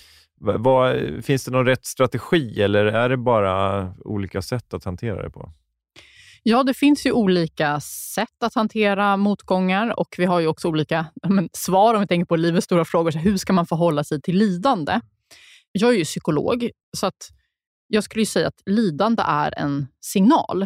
Finns det någon rätt strategi eller är det bara olika sätt att hantera det på? Ja, det finns ju olika sätt att hantera motgångar och vi har ju också olika svar om vi tänker på livets stora frågor. Så hur ska man förhålla sig till lidande? Jag är ju psykolog, så att jag skulle ju säga att lidande är en signal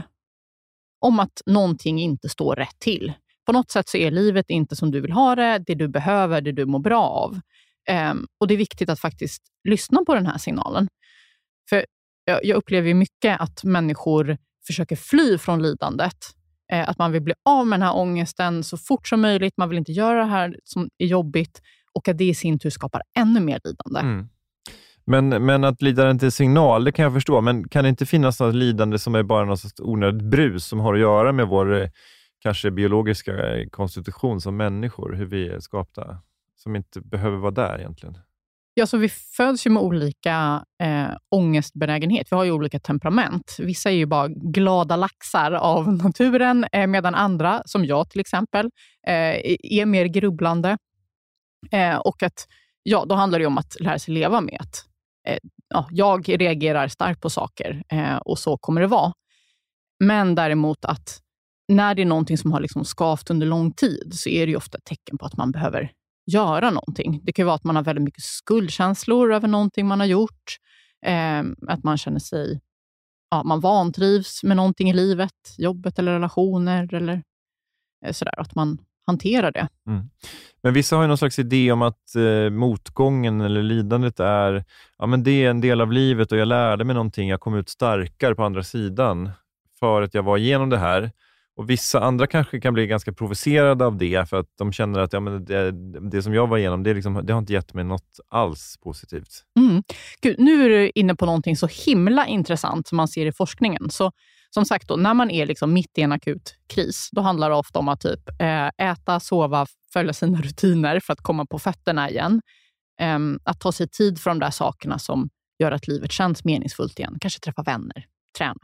om att någonting inte står rätt till. På något sätt så är livet inte som du vill ha det du behöver, det du mår bra av. Och det är viktigt att faktiskt lyssna på den här signalen. För jag upplever ju mycket att människor försöker fly från lidandet. Att man vill bli av med den här ångesten så fort som möjligt. Man vill inte göra det här som är jobbigt. Och att det i sin tur skapar ännu mer lidande. Men att lidandet är signal, det kan jag förstå. Men kan det inte finnas något lidande som är bara något sorts onödigt brus som har att göra med vår kanske biologiska konstitution som människor, hur vi är skapta, som inte behöver vara där egentligen? Ja, så vi föds ju med olika ångestbenägenhet. Vi har ju olika temperament. Vissa är ju bara glada laxar av naturen, medan andra, som jag till exempel, är mer grubblande. Och att, då handlar det om att lära sig leva med att jag reagerar starkt på saker och så kommer det vara. Men däremot att när det är någonting som har liksom skavt under lång tid så är det ju ofta ett tecken på att man behöver göra någonting. Det kan ju vara att man har väldigt mycket skuldkänslor över någonting man har gjort. Att man känner sig, man vantrivs med någonting i livet, jobbet eller relationer eller sådär. Att man hanterar det. Men vissa har ju någon slags idé om att motgången eller lidandet är, men det är en del av livet och jag lärde mig någonting. Jag kom ut starkare på andra sidan för att jag var igenom det här. Och vissa andra kanske kan bli ganska provocerade av det för att de känner att det som jag var igenom, det har inte gett mig något alls positivt. Gud, nu är du inne på någonting så himla intressant som man ser i forskningen. Så som sagt då, när man är liksom mitt i en akut kris, då handlar det ofta om att äta, sova, följa sina rutiner för att komma på fötterna igen. Att ta sig tid för de där sakerna som gör att livet känns meningsfullt igen. Kanske träffa vänner, träna.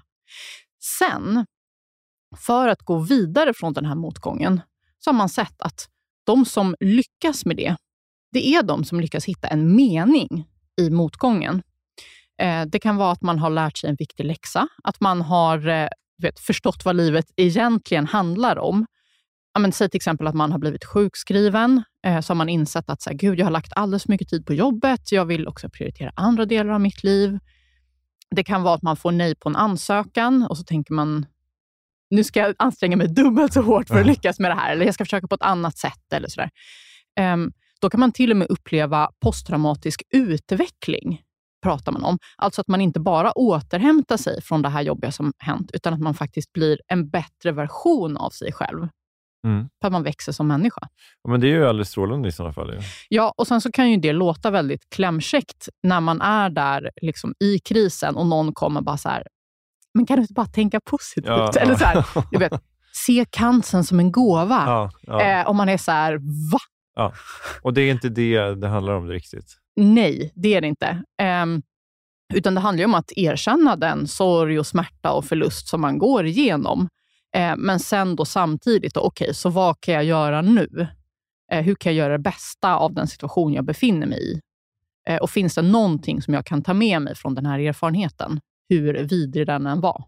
Sen, för att gå vidare från den här motgången, så har man sett att de som lyckas med det är de som lyckas hitta en mening i motgången. Det kan vara att man har lärt sig en viktig läxa, att man har förstått vad livet egentligen handlar om. Säg till exempel att man har blivit sjukskriven, så har man insett att Gud, jag har lagt alldeles för mycket tid på jobbet, jag vill också prioritera andra delar av mitt liv. Det kan vara att man får nej på en ansökan och så tänker man, nu ska jag anstränga mig dubbelt så hårt för att lyckas med det här. Eller jag ska försöka på ett annat sätt. Eller sådär. Då kan man till och med uppleva posttraumatisk utveckling pratar man om. Alltså att man inte bara återhämtar sig från det här jobbiga som hänt, utan att man faktiskt blir en bättre version av sig själv. För att man växer som människa. Ja, men det är ju alldeles strålande i sådana fall. Ja, och sen så kan ju det låta väldigt klämkäckt när man är där liksom i krisen och någon kommer bara så här, men kan du inte bara tänka positivt? Ja, eller så här, du vet, se cancern som en gåva. Om man är så här, va? Ja, och det är inte det handlar om riktigt. Nej, det är det inte. Utan det handlar ju om att erkänna den sorg och smärta och förlust som man går igenom. Men sen då samtidigt, okej, så vad kan jag göra nu? Hur kan jag göra det bästa av den situation jag befinner mig i? Och finns det någonting som jag kan ta med mig från den här erfarenheten? Hur vidrig den än var.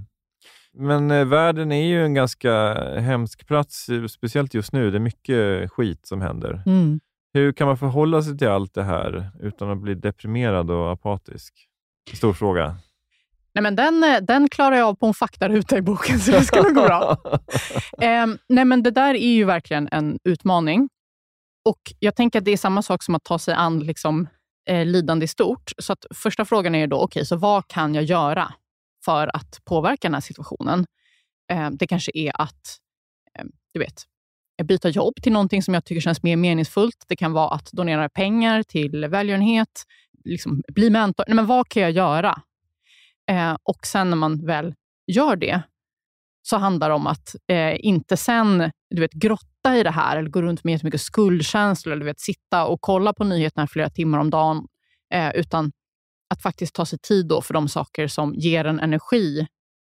Men världen är ju en ganska hemsk plats, speciellt just nu. Det är mycket skit som händer. Hur kan man förhålla sig till allt det här utan att bli deprimerad och apatisk? Stor fråga. Nej, men den klarar jag av på en faktaruta i boken, så det ska nog gå bra. Nej, men det där är ju verkligen en utmaning. Och jag tänker att det är samma sak som att ta sig an liksom, lidande i stort. Så att första frågan är ju då, okej, så vad kan jag göra för att påverka den här situationen? Det kanske är att, du vet, byta jobb till någonting som jag tycker känns mer meningsfullt. Det kan vara att donera pengar till välgörenhet, liksom bli mentor. Nej, men vad kan jag göra? Och sen när man väl gör det så handlar det om att inte sen, du vet, grotta i det här eller gå runt med jättemycket skuldkänslor eller du vet, sitta och kolla på nyheterna flera timmar om dagen, utan att faktiskt ta sig tid då för de saker som ger en energi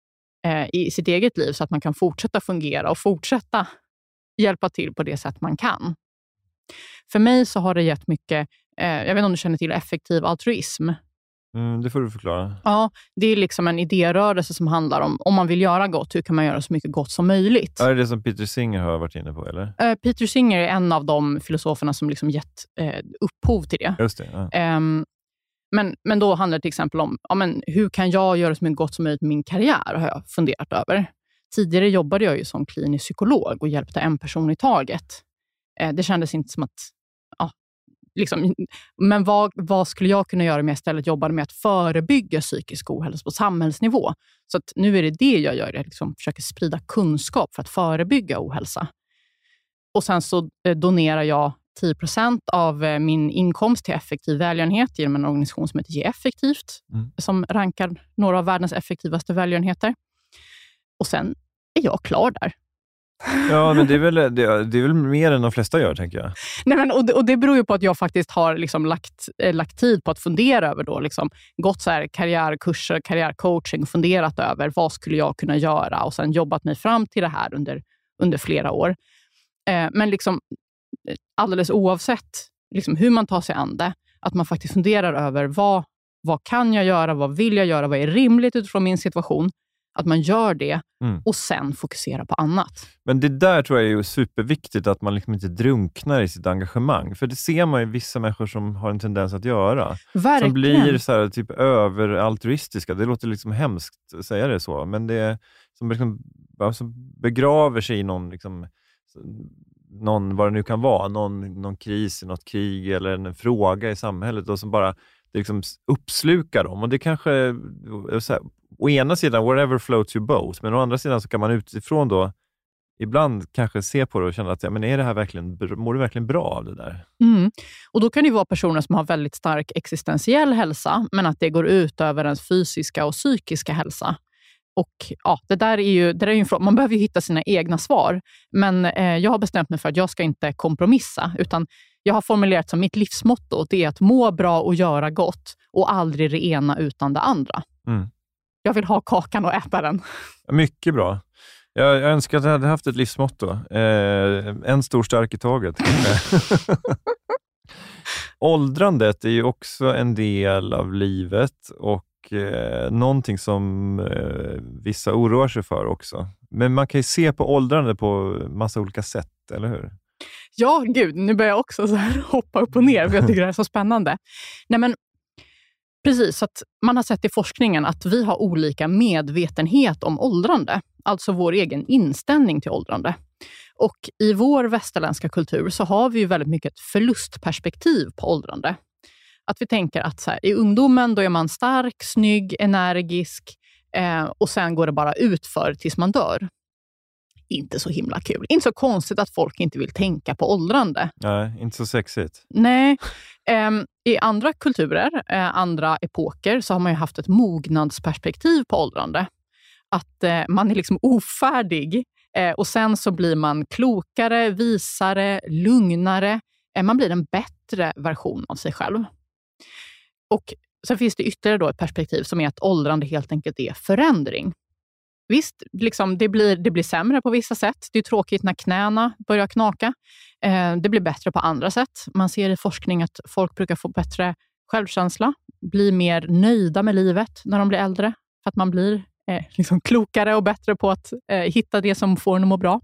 i sitt eget liv så att man kan fortsätta fungera och fortsätta hjälpa till på det sätt man kan. För mig så har det gett mycket, jag vet inte om du känner till effektiv altruism. Det får du förklara. Ja, det är liksom en idérörelse som handlar om man vill göra gott, hur kan man göra så mycket gott som möjligt? Är det som Peter Singer har varit inne på, eller? Peter Singer är en av de filosoferna som liksom gett upphov till det. Just det, ja. Men då handlar det till exempel om hur kan jag göra så mycket gott som möjligt med min karriär, har jag funderat över. Tidigare jobbade jag ju som klinisk psykolog och hjälpte en person i taget. Det kändes inte som att liksom, men vad skulle jag kunna göra om jag istället jobbade med att förebygga psykisk ohälsa på samhällsnivå? Så att nu är det jag gör. Jag liksom försöker sprida kunskap för att förebygga ohälsa. Och sen så donerar jag 10% av min inkomst till effektiv välgörenhet genom en organisation som heter Ge Effektivt, som rankar några av världens effektivaste välgörenheter. Och sen är jag klar där. Ja, men det är väl mer än de flesta gör, tänker jag. Nej, men, och det beror ju på att jag faktiskt har liksom lagt tid på att fundera över då, liksom, gått så här karriärkurser, karriärcoaching, funderat över vad skulle jag kunna göra och sen jobbat mig fram till det här under flera år. Men liksom, alldeles oavsett liksom, hur man tar sig an det, att man faktiskt funderar över vad kan jag göra, vad vill jag göra, vad är rimligt utifrån min situation. Att man gör det och sen fokuserar på annat. Men det där tror jag är ju superviktigt, att man liksom inte drunknar i sitt engagemang. För det ser man ju vissa människor som har en tendens att göra. Verkligen. Som blir så här, typ överaltruistiska. Det låter liksom hemskt att säga det så. Men det är som liksom begraver sig i någon vad det nu kan vara. Någon kris, något krig eller en fråga i samhället. Och som bara det liksom uppslukar dem. Och det kanske så här, å ena sidan, whatever floats your boat. Men å andra sidan så kan man utifrån då ibland kanske se på det och känna att men är det här verkligen, mår du verkligen bra av det där? Och då kan det ju vara personer som har väldigt stark existentiell hälsa, men att det går ut över ens fysiska och psykiska hälsa. Och ja, det där är ju en fråga. Man behöver ju hitta sina egna svar. Men jag har bestämt mig för att jag ska inte kompromissa, utan jag har formulerat som mitt livsmotto, det är att må bra och göra gott och aldrig det ena utan det andra. Jag vill ha kakan och äta den. Mycket bra. Jag önskar att jag hade haft ett livsmotto. En stor stark i taget. Åldrandet är ju också en del av livet och någonting som vissa oroar sig för också. Men man kan ju se på åldrande på massa olika sätt, eller hur? Ja, gud, nu börjar jag också så här hoppa upp och ner, för jag tycker det är så spännande. Nej, men precis, att man har sett i forskningen att vi har olika medvetenhet om åldrande. Alltså vår egen inställning till åldrande. Och i vår västerländska kultur så har vi ju väldigt mycket ett förlustperspektiv på åldrande. Att vi tänker att så här, i ungdomen då är man stark, snygg, energisk och sen går det bara utför tills man dör. Inte så himla kul. Inte så konstigt att folk inte vill tänka på åldrande. Nej, inte så sexigt. Nej. I andra kulturer, andra epoker, så har man ju haft ett mognadsperspektiv på åldrande. Att man är liksom ofärdig och sen så blir man klokare, visare, lugnare. Man blir en bättre version av sig själv. Och sen finns det ytterligare då ett perspektiv som är att åldrande helt enkelt är förändring. Visst, liksom det blir sämre på vissa sätt. Det är tråkigt när knäna börjar knaka. Det blir bättre på andra sätt. Man ser i forskning att folk brukar få bättre självkänsla. Bli mer nöjda med livet när de blir äldre. För att man blir liksom klokare och bättre på att hitta det som får en att må bra.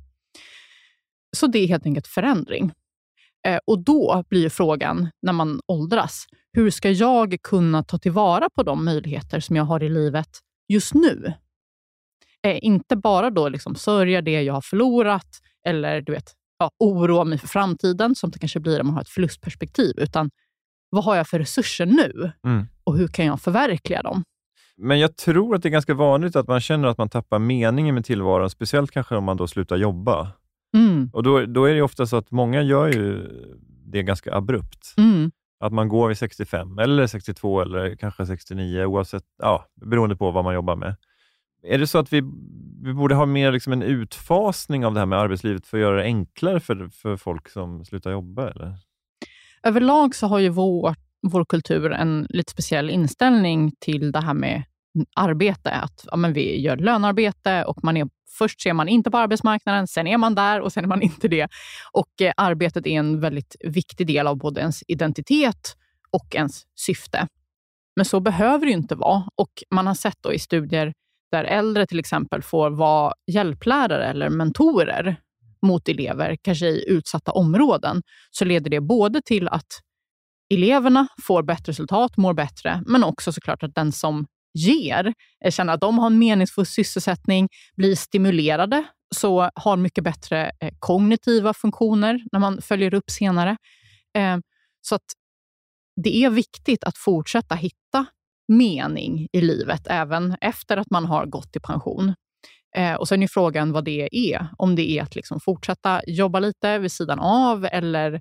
Så det är helt enkelt förändring. Och då blir frågan när man åldras. Hur ska jag kunna ta tillvara på de möjligheter som jag har i livet just nu? Inte bara då liksom sörja det jag har förlorat eller oroa mig för framtiden som det kanske blir om man har ett förlustperspektiv, utan vad har jag för resurser nu och hur kan jag förverkliga dem? Men jag tror att det är ganska vanligt att man känner att man tappar meningen med tillvaron, speciellt kanske om man då slutar jobba. Och då är det ofta så att många gör ju det ganska abrupt. Att man går vid 65 eller 62 eller kanske 69 oavsett, beroende på vad man jobbar med. Är det så att vi borde ha mer liksom en utfasning av det här med arbetslivet för att göra det enklare för folk som slutar jobba? Eller? Överlag så har ju vår kultur en lite speciell inställning till det här med arbete. Att vi gör lönarbete och först ser man inte på arbetsmarknaden, sen är man där och sen är man inte det. Och arbetet är en väldigt viktig del av både ens identitet och ens syfte. Men så behöver det ju inte vara. Och man har sett då i studier där äldre till exempel får vara hjälplärare eller mentorer mot elever, kanske i utsatta områden, så leder det både till att eleverna får bättre resultat, mår bättre, men också såklart att den som ger känner att de har en meningsfull sysselsättning, blir stimulerade, så har mycket bättre kognitiva funktioner när man följer upp senare. Så att det är viktigt att fortsätta hitta mening i livet även efter att man har gått i pension. Och sen är frågan vad det är. Om det är att liksom fortsätta jobba lite vid sidan av eller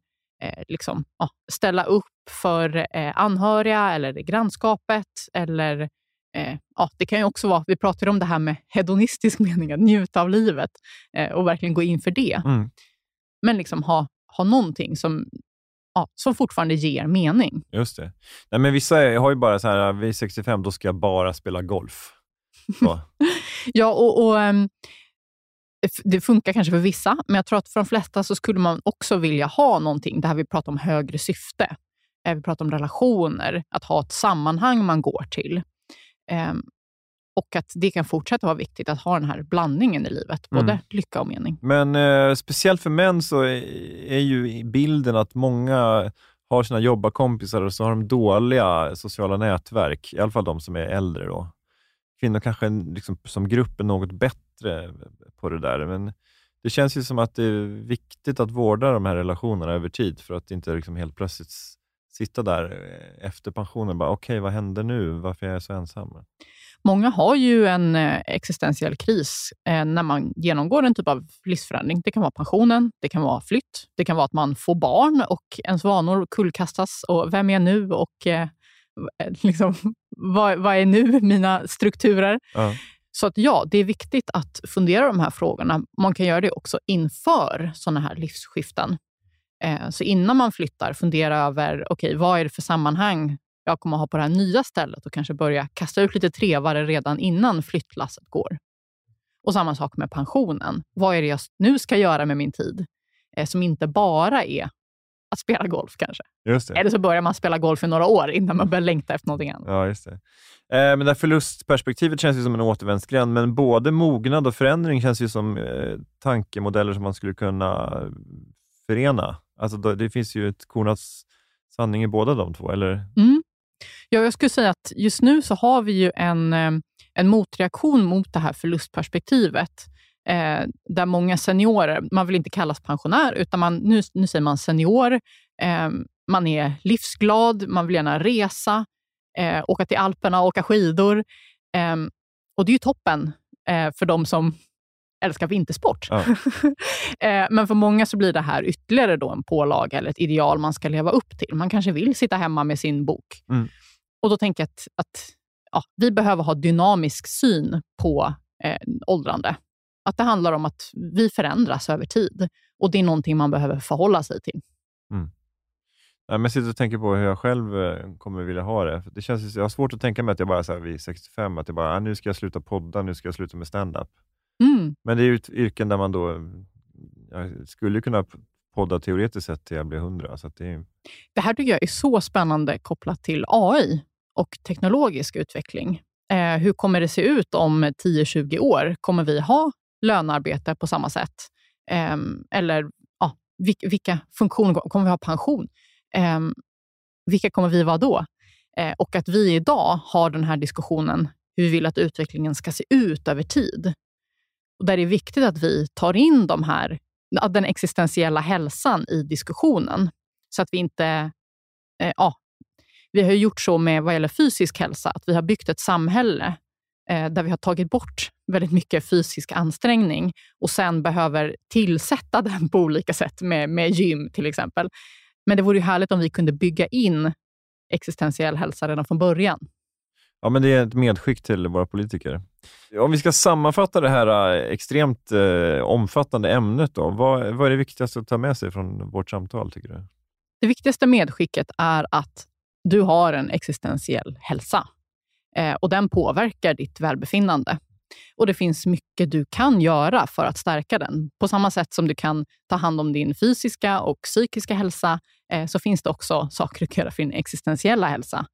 ställa upp för anhöriga eller grannskapet. Eller det kan ju också vara, vi pratar om det här med hedonistisk mening, att njuta av livet och verkligen gå in för det. Men liksom ha någonting som fortfarande ger mening. Just det. Nej, men vissa har ju bara så här, vid 65 då ska jag bara spela golf. Ja, och det funkar kanske för vissa, men jag tror att för de flesta så skulle man också vilja ha någonting. Det här vi pratar om högre syfte. Vi pratar om relationer, att ha ett sammanhang man går till. Och att det kan fortsätta vara viktigt att ha den här blandningen i livet, både lycka och mening. Men speciellt för män så är ju bilden att många har sina jobbarkompisar och så har de dåliga sociala nätverk, i alla fall de som är äldre då. Kvinnor kanske liksom, som grupp är något bättre på det där, men det känns ju som att det är viktigt att vårda de här relationerna över tid för att inte liksom helt plötsligt sitta där efter pensionen och bara okej, vad händer nu? Varför är jag så ensam? Många har ju en existentiell kris när man genomgår en typ av livsförändring. Det kan vara pensionen, det kan vara flytt, det kan vara att man får barn och ens vanor kullkastas. Och vem är jag nu? Och vad är nu mina strukturer? Så att det är viktigt att fundera de här frågorna. Man kan göra det också inför sådana här livsskiften. Så innan man flyttar, fundera över vad är det för sammanhang jag kommer att ha på det här nya stället och kanske börja kasta ut lite trevare redan innan flyttlasset går. Och samma sak med pensionen. Vad är det jag nu ska göra med min tid? Som inte bara är att spela golf kanske. Just det. Eller så börjar man spela golf i några år innan man börjar längta efter någonting annat. Ja, just det. Men det här förlustperspektivet känns ju som en återvändsgränd, men både mognad och förändring känns ju som tankemodeller som man skulle kunna förena. Alltså det finns ju ett kornats sanning i båda de två, eller? Ja, jag skulle säga att just nu så har vi ju en motreaktion mot det här förlustperspektivet. Där många seniorer, man vill inte kallas pensionär utan nu säger man senior, man är livsglad, man vill gärna resa, åka till Alperna, åka skidor. Och det är ju toppen för de som älskar vintersport. Ja. Men för många så blir det här ytterligare då en pålaga eller ett ideal man ska leva upp till. Man kanske vill sitta hemma med sin bok. Och då tänker jag att vi behöver ha dynamisk syn på åldrande. Att det handlar om att vi förändras över tid. Och det är någonting man behöver förhålla sig till. Nej, men jag sitter och tänker på hur jag själv kommer vilja ha det. Det känns, jag har svårt att tänka mig att jag bara så här, vid 65, att jag bara, nu ska jag sluta podda, nu ska jag sluta med stand-up. Men det är ju ett yrken där man då, jag skulle kunna podda teoretiskt sett till jag blir 100. Så att det här tycker jag är så spännande kopplat till AI och teknologisk utveckling. Hur kommer det se ut om 10-20 år? Kommer vi ha lönearbete på samma sätt? Eller vilka funktioner kommer vi ha? Pension? Vilka kommer vi vara då? Och att vi idag har den här diskussionen hur vi vill att utvecklingen ska se ut över tid. Och där det är viktigt att vi tar in den existentiella hälsan i diskussionen. Så att vi inte... vi har gjort så med vad gäller fysisk hälsa, att vi har byggt ett samhälle där vi har tagit bort väldigt mycket fysisk ansträngning och sen behöver tillsätta den på olika sätt med gym till exempel. Men det vore ju härligt om vi kunde bygga in existentiell hälsa redan från början. Ja, men det är ett medskick till våra politiker. Om vi ska sammanfatta det här extremt omfattande ämnet då, vad är det viktigaste att ta med sig från vårt samtal, tycker du? Det viktigaste medskicket är att du har en existentiell hälsa. Och den påverkar ditt välbefinnande. Och det finns mycket du kan göra för att stärka den. På samma sätt som du kan ta hand om din fysiska och psykiska hälsa, så finns det också saker du kan göra för din existentiella hälsa.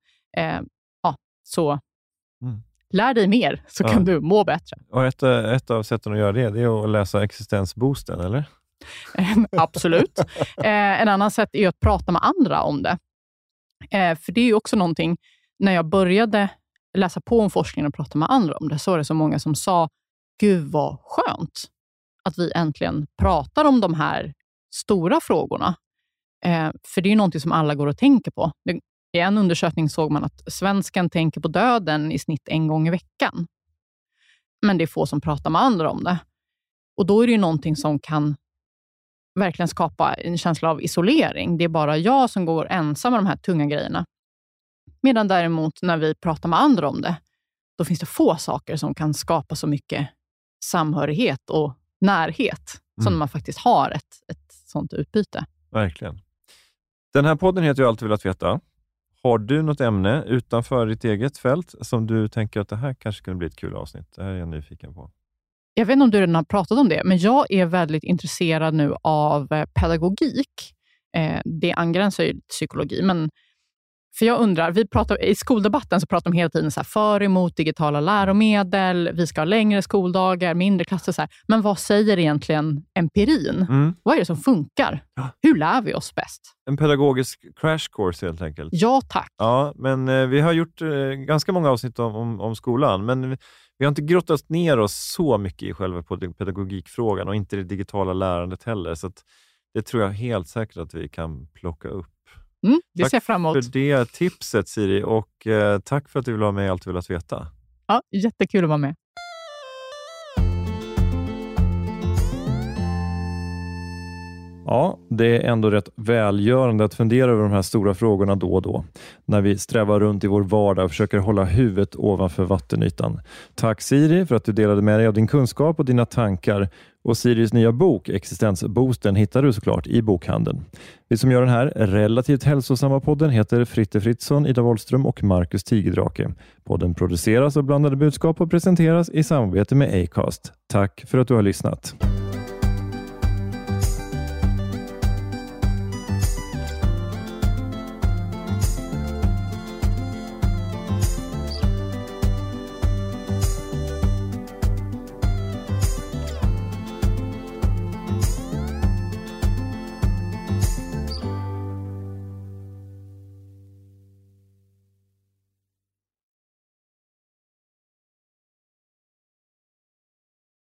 Så lär dig mer så kan du må bättre. Och ett av sätten att göra det är att läsa existensboosten, eller? Absolut. En annan sätt är att prata med andra om det. För det är ju också någonting, när jag började läsa på om forskningen och prata med andra om det, så var det så många som sa, gud vad skönt att vi äntligen pratar om de här stora frågorna. För det är ju någonting som alla går och tänker på. I en undersökning såg man att svensken tänker på döden i snitt 1 gång i veckan. Men det är få som pratar med andra om det. Och då är det ju någonting som kan verkligen skapa en känsla av isolering. Det är bara jag som går ensam med de här tunga grejerna. Medan däremot när vi pratar med andra om det, då finns det få saker som kan skapa så mycket samhörighet och närhet som man faktiskt har ett sånt utbyte. Verkligen. Den här podden heter ju Allt du velat veta. Har du något ämne utanför ditt eget fält som du tänker att det här kanske kunde bli ett kul avsnitt? Det här är jag nyfiken på. Jag vet inte om du redan har pratat om det, men jag är väldigt intresserad nu av pedagogik. Det angränsar ju psykologi, men för jag undrar, i skoldebatten så pratar de hela tiden så här, för emot digitala läromedel, vi ska ha längre skoldagar, mindre klasser så här. Men vad säger egentligen empirin? Vad är det som funkar? Ja. Hur lär vi oss bäst? En pedagogisk crash course helt enkelt. Ja, tack. Ja, men vi har gjort ganska många avsnitt om skolan, men vi har inte grottat ner oss så mycket i själva pedagogikfrågan och inte det digitala lärandet heller, så att det tror jag helt säkert att vi kan plocka upp. Det ser jag fram emot. Tack för det tipset, Siri, och tack för att du vill vara med i Allt du velat veta. Ja, jättekul att vara med. Ja, det är ändå rätt välgörande att fundera över de här stora frågorna då och då. När vi strävar runt i vår vardag och försöker hålla huvudet ovanför vattenytan. Tack Siri för att du delade med dig av din kunskap och dina tankar. Och Siris nya bok, Existensboosten, hittar du såklart i bokhandeln. Vi som gör den här relativt hälsosamma podden heter Fritte Fritzson, Ida Wollström och Marcus Tigerdrake. Podden produceras av Blandade budskap och presenteras i samarbete med Acast. Tack för att du har lyssnat.